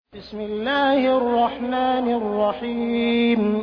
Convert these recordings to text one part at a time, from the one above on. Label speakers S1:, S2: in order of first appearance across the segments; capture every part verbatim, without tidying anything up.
S1: بسم الله الرحمن الرحيم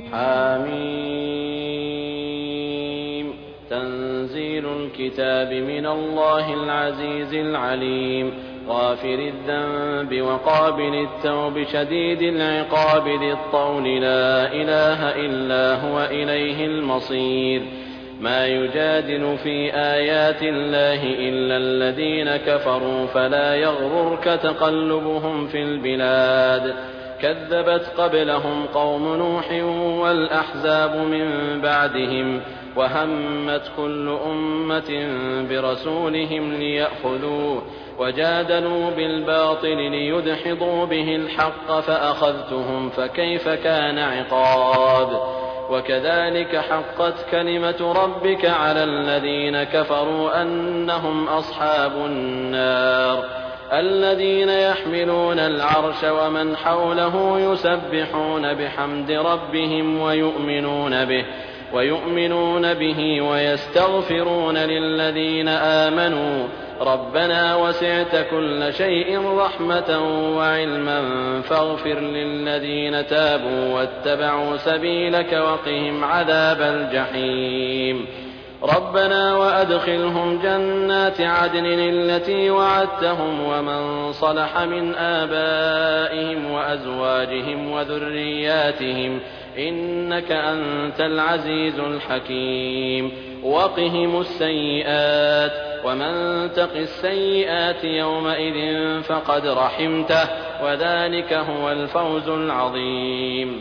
S2: حميم تنزيل الكتاب من الله العزيز العليم غافر الذنب وقابل التوب شديد العقاب ذي الطول لا إله إلا هو إليه المصير ما يجادل في آيات الله إلا الذين كفروا فلا يغررك تقلبهم في البلاد كذبت قبلهم قوم نوح والأحزاب من بعدهم وهمت كل أمة برسولهم ليأخذوه وجادلوا بالباطل ليدحضوا به الحق فأخذتهم فكيف كان عقاب وكذلك حقت كلمة ربك على الذين كفروا أنهم أصحاب النار الذين يحملون العرش ومن حوله يسبحون بحمد ربهم ويؤمنون به ويؤمنون به ويستغفرون للذين آمنوا ربنا وسعت كل شيء رحمة وعلما فاغفر للذين تابوا واتبعوا سبيلك وقهم عذاب الجحيم ربنا وأدخلهم جنات عدن التي وعدتهم ومن صلح من آبائهم وأزواجهم وذرياتهم إنك أنت العزيز الحكيم وقهم السيئات ومن تق السيئات يومئذ فقد رحمته وذلك هو الفوز العظيم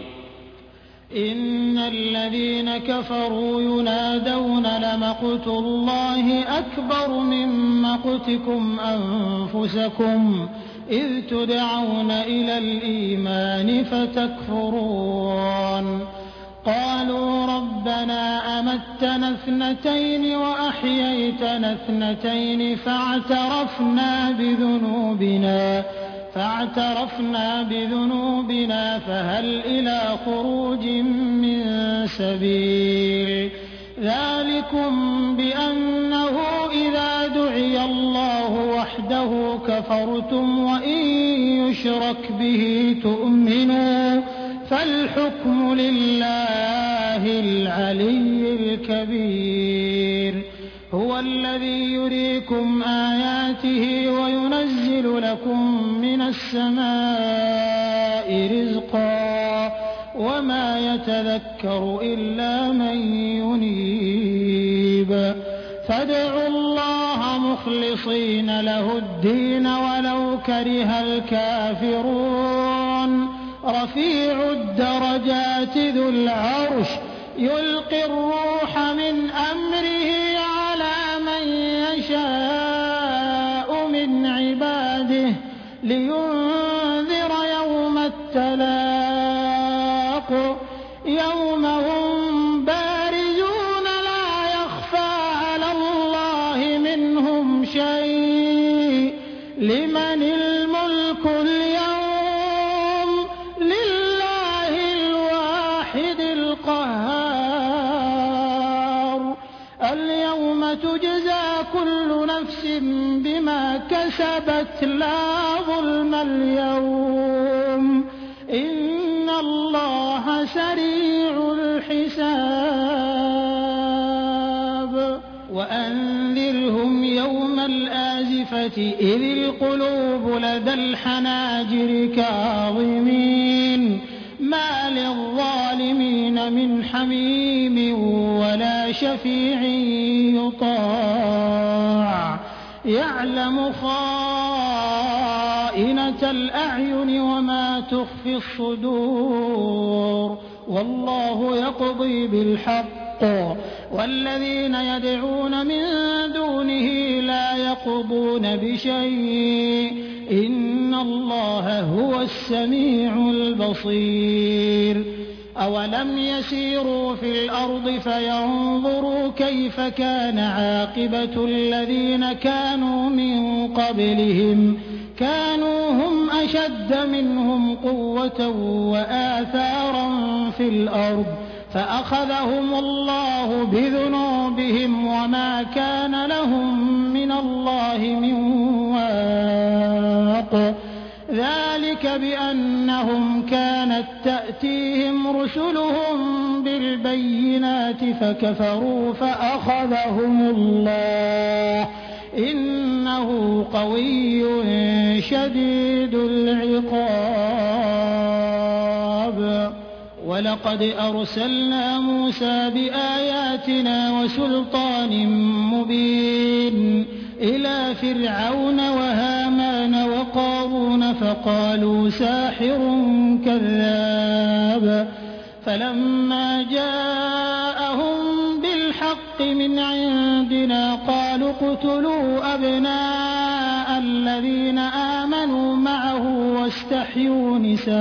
S1: إن الذين كفروا ينادون لمقت الله أكبر من مقتكم أنفسكم إذ تدعون إلى الإيمان فتكفرون قالوا ربنا أمتنا اثنتين وأحييتنا اثنتين فاعترفنا بذنوبنا فاعترفنا بذنوبنا فهل إلى خروج من سبيل ذلكم بأنه إذا دعي الله وحده كفرتم وإن يشرك به تؤمنوا فالحكم لله العلي الكبير هو الذي يريكم آياته وينزل لكم من السماء رزقا وما يتذكر إلا من ينيب فادعوا الله مخلصين له الدين ولو كره الكافرون رفيع الدرجات ذو العرش يلقي الروح من أمره على من يشاء من عباده لينذر يوم التلاق يوم هم بارزون لا يخفى على الله منهم شيء لمن الملك اليوم لله الواحد القهار اليوم تجزى كل نفس بما كسبت لا ظلم اليوم إن الله سريع الحساب وأنذرهم يوم الآزفة إذ القلوب لدى الحناجر كاظمين ما للظالمين من حميم ولا شفيع يطاع يعلم خائنة الأعين وما تخفي الصدور والله يقضي بالحق والذين يدعون من دونه لا يقضون بشيء إن الله هو السميع البصير أولم يسيروا في الأرض فينظروا كيف كان عاقبة الذين كانوا من قبلهم كانوا هم أشد منهم قوة وآثارا في الأرض فأخذهم الله بذنوبهم وما كان لهم من الله من واق ذلك بأنهم كانت تأتيهم رسلهم بالبينات فكفروا فأخذهم الله إنه قوي شديد العقاب. ولقد أرسلنا موسى بآياتنا وسلطان مبين إلى فرعون وهامان وقارون فقالوا ساحر كذاب فلما جاءهم بالحق من عندنا قالوا اقتلوا أبناء الذين آمنوا معه واستحيوا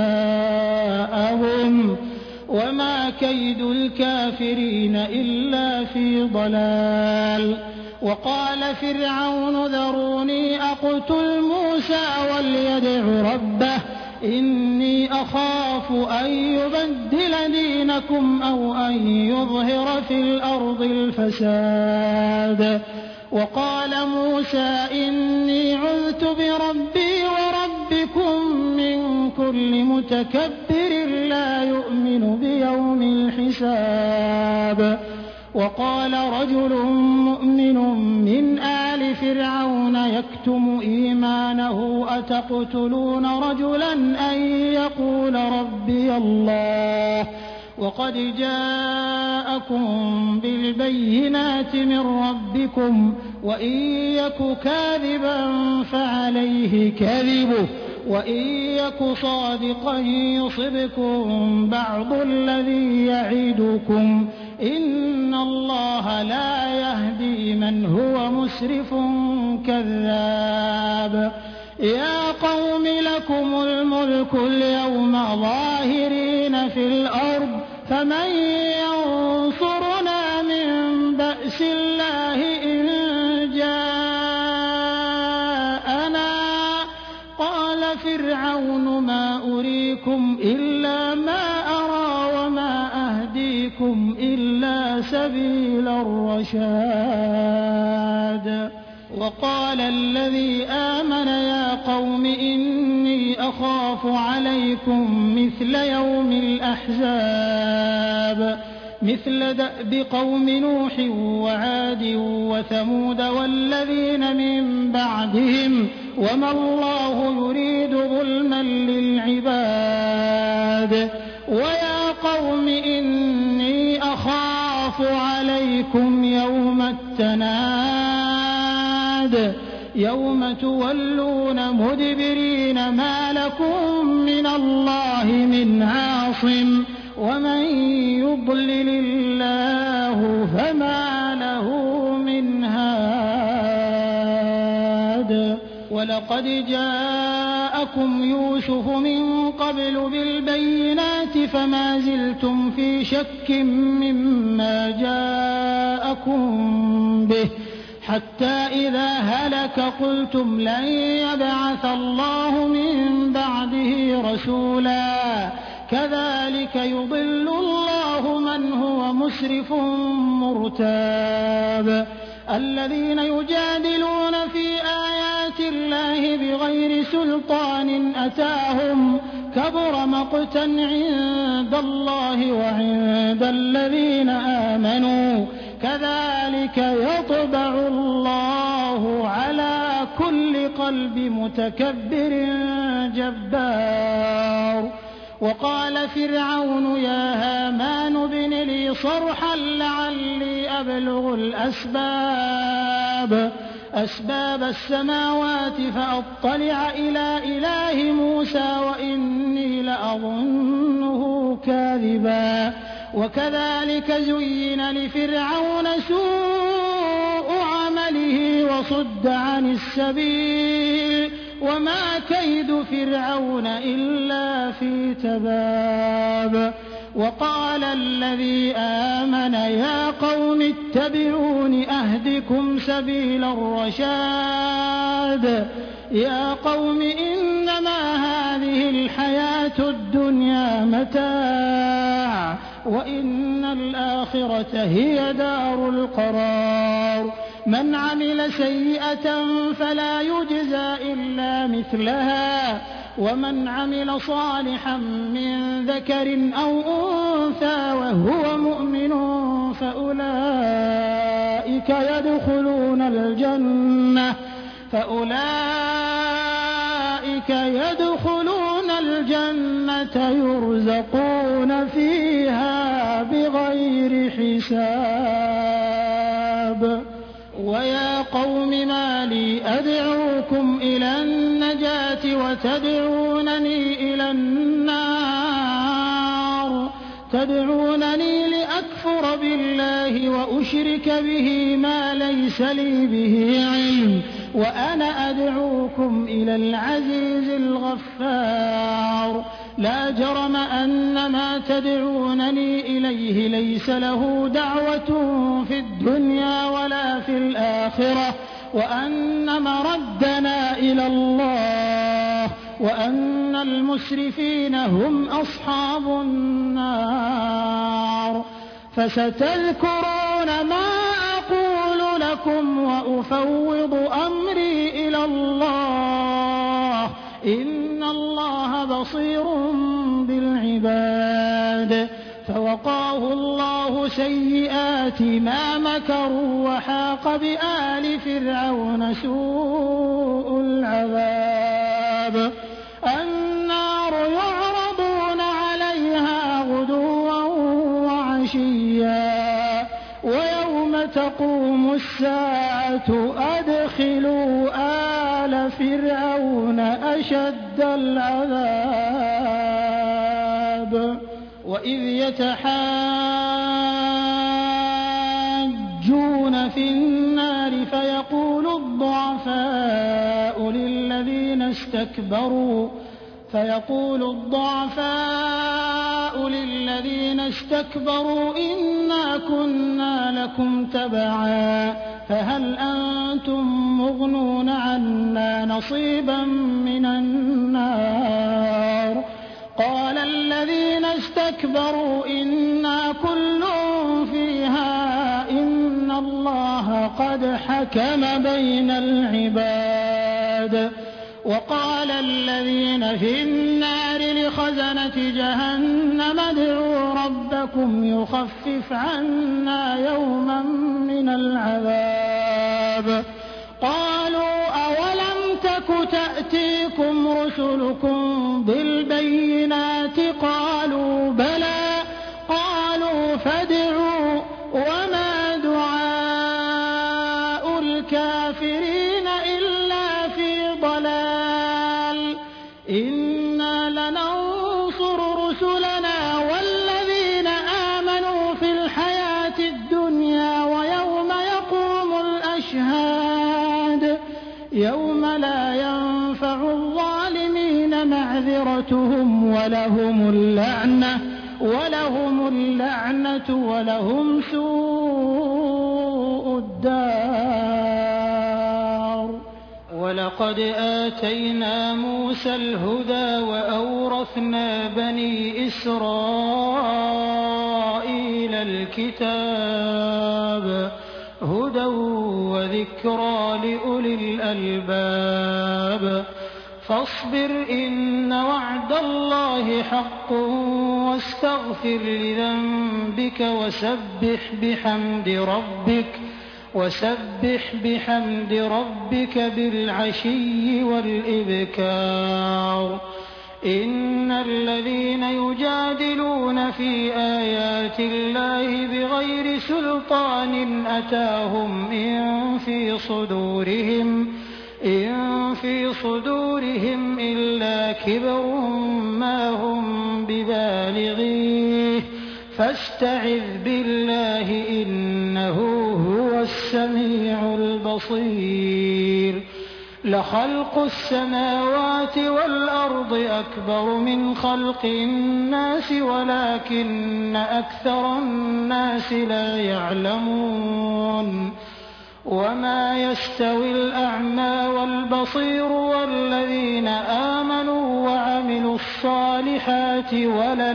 S1: نساءهم وما كيد الكافرين إلا في ضلال. وقال فرعون ذروني أقتل موسى وليدع ربه إني أخاف أن يبدل دينكم أو أن يظهر في الأرض الفساد. وقال موسى إني عذت بربي وربكم من كل متكبر لا يؤمن بيوم الحساب. وقال رجل مؤمن من آل فرعون يكتم إيمانه أتقتلون رجلا أن يقول ربي الله وقد جاءكم بالبينات من ربكم وإن يك كاذبا فعليه كذبه وإن يك صادقا يصبكم بعض الذي يعدكم إن الله لا يهدي من هو مسرف كذاب. يا قوم لكم الملك اليوم ظاهرين في الأرض فمن ينصرنا من بأس الله إن جاءنا. قال فرعون ما أريكم إلا ما أرى وما أهديكم إلا سبيل الرشاد. وقال الذي آمن يا قوم إني أخاف عليكم مثل يوم الأحزاب مثل دأب قوم نوح وعاد وثمود والذين من بعدهم وما الله يريد ظلما للعباد. ويا قوم إني أخاف عليكم يوم التناد يوم تولون مدبرين ما لكم من الله من عاصم ومن يضلل الله فما له من هاد. ولقد جاءكم يوسف من قبل بالبينات فما زلتم في شك مما جاءكم به حتى إذا هلك قلتم لن يبعث الله من بعده رسولا كذلك يضل الله من هو مسرف مرتاب. الذين يجادلون في آيات الله بغير سلطان أتاهم كبر مقتا عند الله وعند الذين آمنوا كذلك يطبع الله على كل قلب متكبر جبار. وقال فرعون يا هامان ابن لي صرحا لعلي أبلغ الأسباب أسباب السماوات فأطلع إلى إله موسى وإني لأظنه كاذبا. وكذلك زين لفرعون سوء عمله وصد عن السبيل وما كيد فرعون إلا في تباب. وقال الذي آمن يا قوم اتبعون أهدكم سبيل الرشاد. يا قوم إنما هذه الحياة الدنيا متاع وإن الآخرة هي دار القرار. من عمل سيئة فلا يجزى إلا مثلها ومن عمل صالحا من ذكر أو أنثى وهو مؤمن فأولئك يدخلون الجنة فأولئك يدخلون الجنة يرزقون فيها بغير حساب. ويا قوم ما لي أدعوكم إلى النجاة وتدعونني إلى النار تدعونني لأكفر بالله وأشرك به ما ليس لي به علم وأنا أدعوكم إلى العزيز الغفار. لا جرم أن ما تدعونني إليه ليس له دعوة في الدنيا ولا في الآخرة وأن مردنا إلى الله وأن المسرفين هم أصحاب النار. فستذكرون ما أقول لكم وأفوض أمري إلى الله إن الله بصير بالعباد. فوقاه الله سيئات ما مكروا وحاق بآل فرعون سوء العذاب. النار يعرضون عليها غدوا وعشيا ويوم تقوم الساعة أدخلوا آل فرعون أشد العذاب. وإذ يتحاجون في النار فيقول الضعفاء للذين استكبروا فيقول الضعفاء للذين استكبروا إنا كنا لكم تبعا فهل أنتم مغنون عنا نصيبا من النار. قال الذين استكبروا إنا كل فيها إن الله قد حكم بين العباد. وقال الذين في النار لخزنة جهنم ادعوا ربكم يخفف عنا يوما من العذاب. قالوا أولم تك تأتيكم رسلكم بالبينات قالوا بلى قالوا فادعوا وما دعاء الكافرين إلا في ضلال. إنا لننصر رسلنا والذين آمنوا في الحياة الدنيا ويوم يقوم الأشهاد يوم لا ينفع الظالمين معذرتهم ولهم اللعنة ولهم اللعنة ولهم سوء الدار. ولقد آتينا موسى الهدى وأورثنا بني إسرائيل الكتاب هدى وذكرى لأولي الألباب. فاصبر إن وعد الله حق واستغفر لذنبك وسبح بحمد ربك وسبح بحمد ربك بالعشي والإبكار. إن الذين يجادلون في آيات الله بغير سلطان أتاهم إن في صدورهم إن في صدورهم إلا كبر ما هم ببالغيه فاستعذ بالله إنه هو السميع البصير. لخلق السماوات والأرض أكبر من خلق الناس ولكن أكثر الناس لا يعلمون. وما يستوي الأعمى والبصير والذين آمنوا وعملوا الصالحات ولا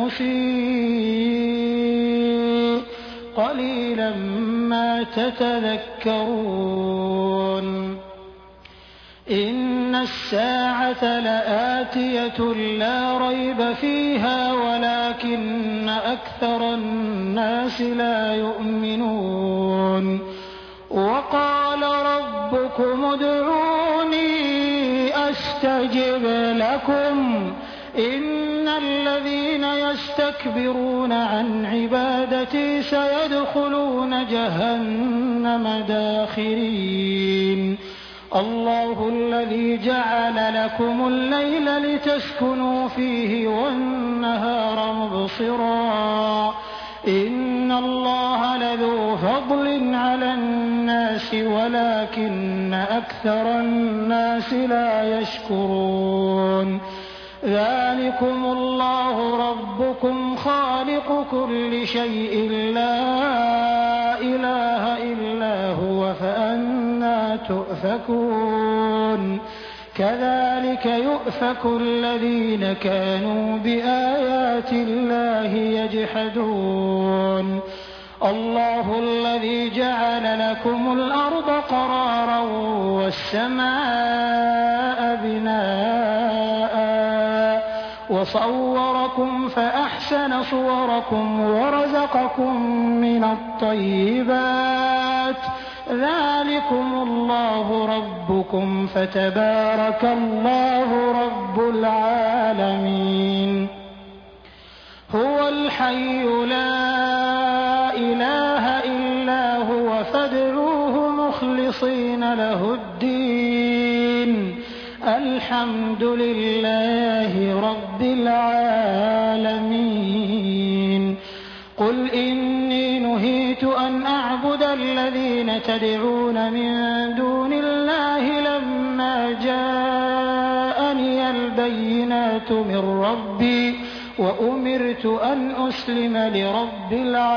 S1: المسيء قليلا ما تتذكرون. إن الساعة لآتية لا ريب فيها ولكن أكثر الناس لا يؤمنون وقال ربكم ادعوني أستجب لكم إن الذين يستكبرون عن عبادتي سيدخلون جهنم داخرين الله الذي جعل لكم الليل لتسكنوا فيه والنهار مبصرا إن الله لذو فضل على الناس ولكن أكثر الناس لا يشكرون ذلكم الله ربكم خالق كل شيء لا إله إلا هو فأنى تؤفكون كذلك يؤفك الذين كانوا بآيات الله يجحدون الله الذي جعل لكم الأرض قرارا والسماء بناء وصوركم فأحسن صوركم ورزقكم من الطيبات ذلكم الله ربكم فتبارك الله رب العالمين هو الحي لا إله إلا هو فادعوه مخلصين له الدين الحمد لله رب العالمين قل إني نهيت أن أعبد الذين تدعون من دون الله لما جاءني البينات من ربي وأمرت أن أسلم لرب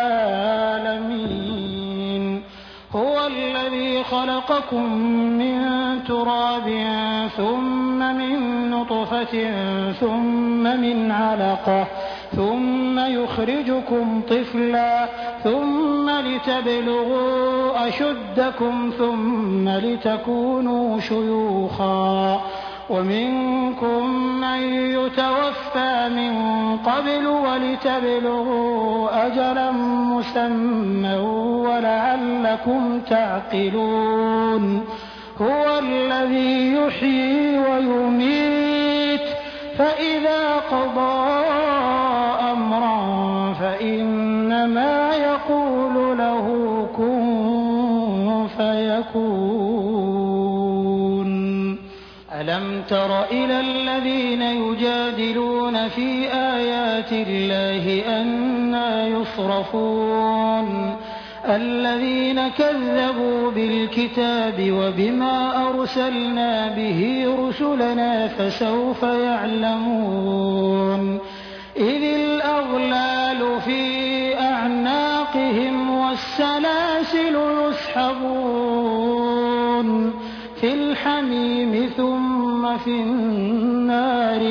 S1: العالمين هو الذي خلقكم من تراب ثم من نطفة ثم من علقة ثم يخرجكم طفلا ثم لتبلغوا أشدكم ثم لتكونوا شيوخا ومنكم من يتوفى من قبل ولتبلغوا أجلا مسمى ولعلكم تعقلون هو الذي يحيي ويميت فإذا قضى أمرا فإنما يقول له كن فيكون ألم تر إلى الذين يجادلون في آيات الله أنى يصرفون الذين كذبوا بالكتاب وبما أرسلنا به رسلنا فسوف يعلمون إذ الأغلال في أعناقهم والسلاسل يسحبون في الحميم ثم في النار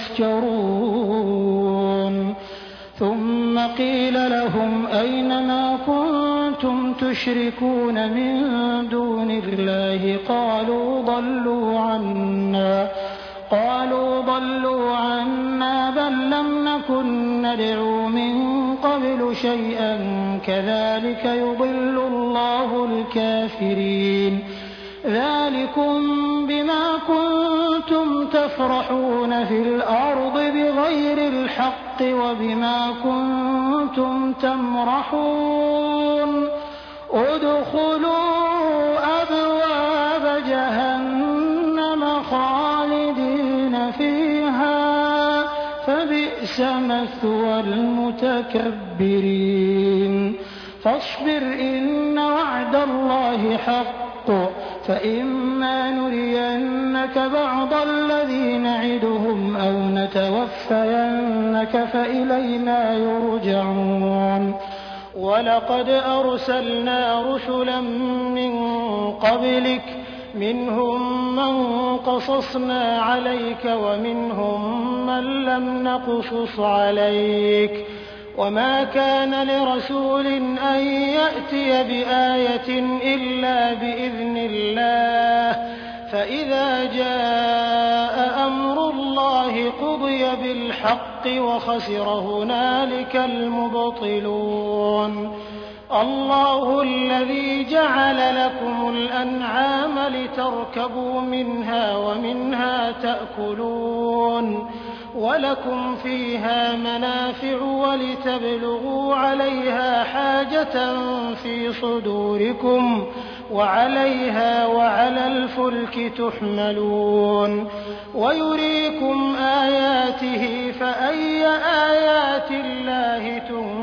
S1: يسجرون ثم قيل لهم أين ما كنتم تشركون من دون الله قالوا ضلوا عنا قالوا ضلوا عنا بل لم نكن ندعو من قبل شيئا كذلك يضل الله الكافرين ذلكم بما كنتم تفرحون في الأرض بغير الحق وبما كنتم تمرحون ادخلوا أبواب جهنم خالدين فيها فبئس مثوى المتكبرين فاصبر إن وعد الله حق فإما نرينك بعض الذي نعدهم أو نتوفينك فإلينا يرجعون ولقد أرسلنا رسلا من قبلك منهم من قصصنا عليك ومنهم من لم نقصص عليك وما كان لرسول أن يأتي بآية إلا بإذن الله فإذا جاء أمر الله قضي بالحق وخسر هنالك المبطلون الله الذي جعل لكم الأنعام لتركبوا منها ومنها تأكلون ولكم فيها منافع ولتبلغوا عليها حاجة في صدوركم وعليها وعلى الفلك تحملون ويريكم آياته فأي آيات الله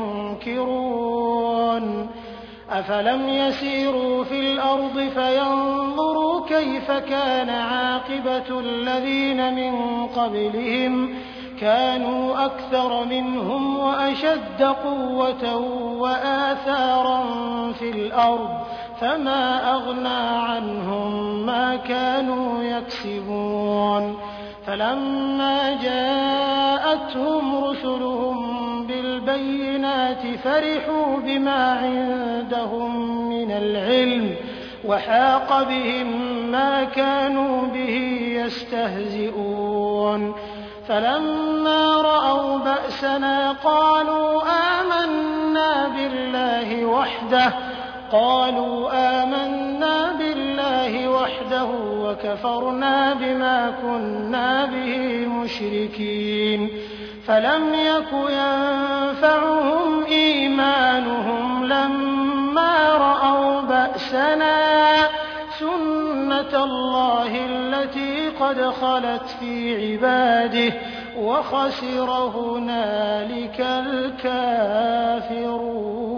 S1: تنكرون أفلم يسيروا في الأرض فينظروا كيف كان عاقبة الذين من قبلهم كانوا أكثر منهم وأشد قوة وآثارا في الأرض فما أغنى عنهم ما كانوا يكسبون فلما جاءتهم رسلهم بالبينات فرحوا بما عندهم من العلم وحاق بهم ما كانوا به يستهزئون فلما رأوا بأسنا قالوا آمنا بالله وحده قالوا آمنا بالله وحده وكفرنا بما كنا به مشركين فلم يك ينفعهم إيمانهم لما رأوا بأسنا سنة الله التي قد خلت في عباده وخسر هنالك الكافرون